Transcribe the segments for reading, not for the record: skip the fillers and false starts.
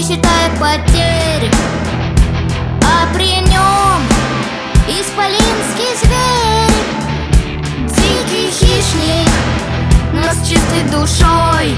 считая потери, а при нем исполинский зверь, дикий хищник, но с чистой душой,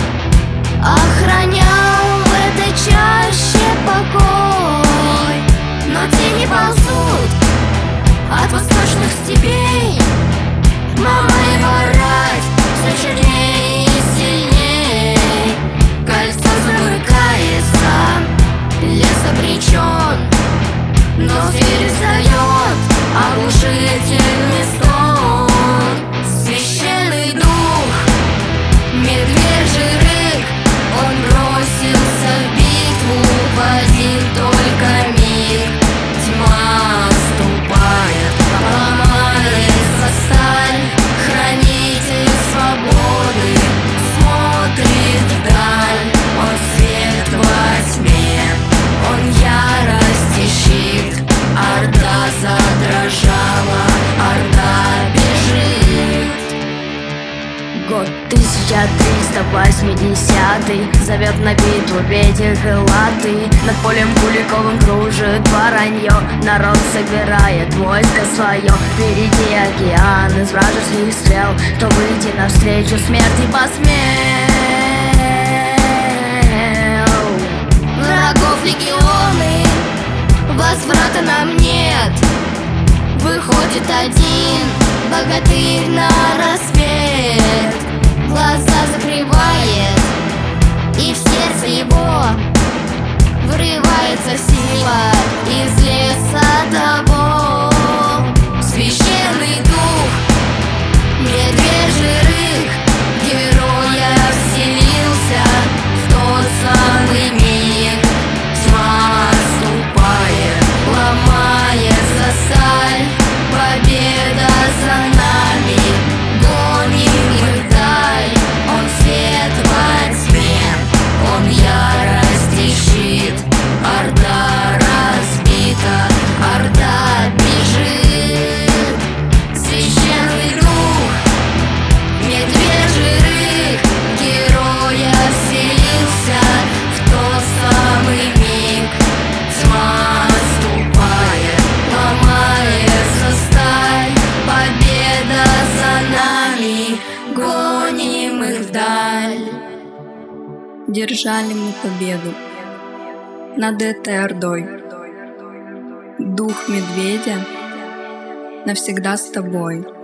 охранял в этой чаще покой. Но тени ползут от восточных степей, мама его рать все черней и сильней. Кольцо замыкается, лес обречен, но зверь издает оглушительный стон. Священный дух, медвежий рык, он бросился в битву в один только миг. Тьма отступает, ломается сталь, хранитель свободы смотрит вдаль. Он свет во тьме, он ярость и щит. Орда задрожала, орда бежит. Год 1380 зовет на битву ветер крылатый. Над полем Куликовым кружит воронье, народ собирает войско свое. Впереди океан из вражеских стрел, кто выйти навстречу смерти посмел. Врагов легионы, возврата нам нет. Выходит один богатырь на рассвет, глаза закрывает, и в сердце его врывается сила из леса того. Священный дух, медвежий рык, героя вселился в тот самый миг. Тьма отступает, ломается сталь, победа за нами, гоним их вдаль. Он свет во тьме, он ярость и щит. Орда разбита, орда бежит. Священный дух, медвежий рык, героя вселился в тот самый миг. Тьма отступает, ломается сталь, победа за нами, гоним их вдаль. Держали мы победу над этой ордой. Дух медведя навсегда с тобой.